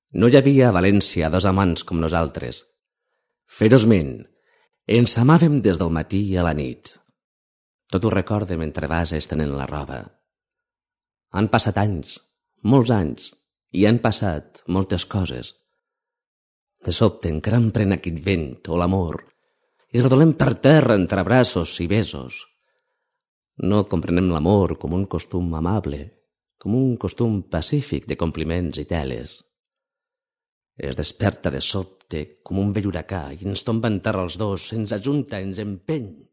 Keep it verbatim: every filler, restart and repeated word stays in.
No hi havia a València dos amants com nosaltres. Ferozment, ens amàvem des del matí a la nit. Tot ho recorde mentre vas estenent la roba. Han passat anys, molts anys, i han passat moltes coses. De sobte encara em pren aquest vent o l'amor i rodolem per terra entre abraços i besos. No comprenem l'amor com un costum amable, com un costum pacífic de compliments i teles. Es desperta de sobte com un vell huracà i ens tomba en terra els dos, ens ajunta, ens empeny.